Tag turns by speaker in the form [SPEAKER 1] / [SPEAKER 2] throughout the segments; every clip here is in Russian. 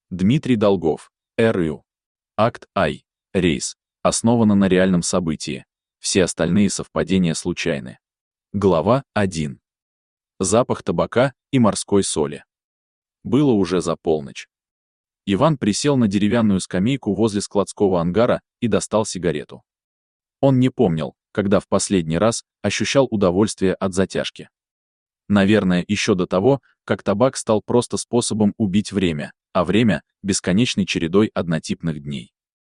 [SPEAKER 1] Дмитрий Долгов. РЮ. Акт I. Рейс. Основано на реальном событии. Все остальные совпадения случайны. Глава 1. Запах табака и морской соли. Было уже за полночь. Иван присел на деревянную скамейку возле складского ангара и достал сигарету. Он не помнил, когда в последний раз ощущал удовольствие от затяжки. Наверное, еще до того, как табак стал просто способом убить время, а время — бесконечной чередой однотипных дней.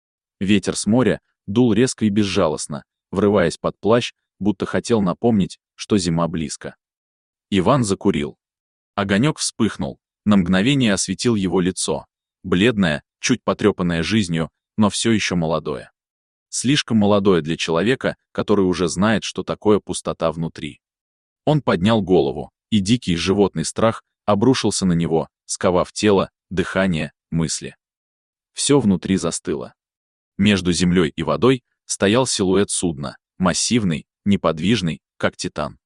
[SPEAKER 1] Ветер с моря дул резко и безжалостно, врываясь под плащ, будто хотел напомнить, что зима близко. Иван закурил. Огонек вспыхнул, на мгновение осветил его лицо. Бледное, чуть потрепанное жизнью, но все еще молодое. Слишком молодое для человека, который уже знает, что такое пустота внутри. Он поднял голову, и дикий животный страх обрушился на него, сковав тело, дыхание, мысли. Все внутри застыло. Между землей и водой стоял силуэт судна, массивный, неподвижный, как титан.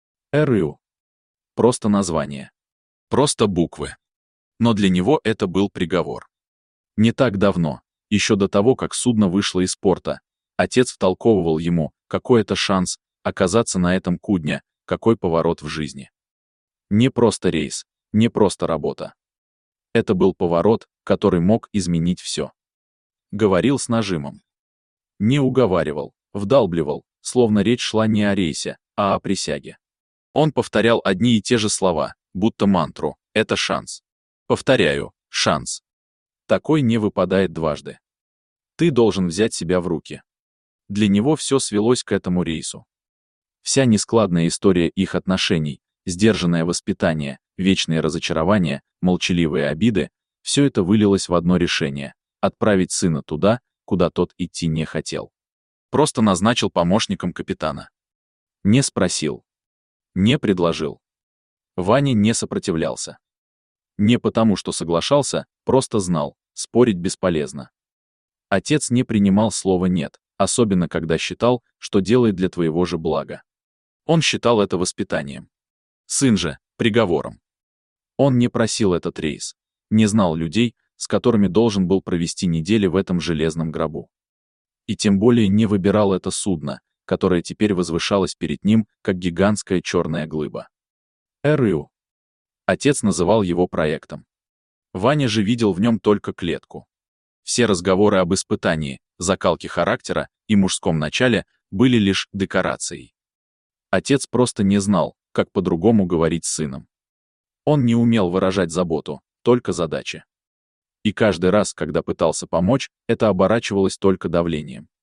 [SPEAKER 1] РЮ. Просто название. Просто буквы. Но для него это был приговор. Не так давно, еще до того, как судно вышло из порта, отец втолковывал ему, какой это шанс оказаться на этом кудне, какой поворот в жизни. Не просто рейс, не просто работа. Это был поворот, который мог изменить все. Говорил с нажимом. Не уговаривал, вдалбливал, словно речь шла не о рейсе, а о присяге. Он повторял одни и те же слова, будто мантру: это шанс. Повторяю, шанс. Такой не выпадает дважды. Ты должен взять себя в руки. Для него все свелось к этому рейсу. Вся нескладная история их отношений, сдержанное воспитание, вечные разочарования, молчаливые обиды — все это вылилось в одно решение — отправить сына туда, куда тот идти не хотел. Просто назначил помощником капитана. Не спросил. Не предложил. Ваня не сопротивлялся. Не потому, что соглашался, просто знал, спорить бесполезно. Отец не принимал слова «нет», особенно когда считал, что делает для твоего же блага. Он считал это воспитанием. Сын же — приговором. Он не просил этот рейс, не знал людей, с которыми должен был провести недели в этом железном гробу. И тем более не выбирал это судно, которое теперь возвышалось перед ним, как гигантская черная глыба. РЮ. Отец называл его проектом. Ваня же видел в нем только клетку. Все разговоры об испытании, закалке характера и мужском начале были лишь декорацией. Отец просто не знал, как по-другому говорить с сыном. Он не умел выражать заботу, только задачи. И каждый раз, когда пытался помочь, это оборачивалось только давлением.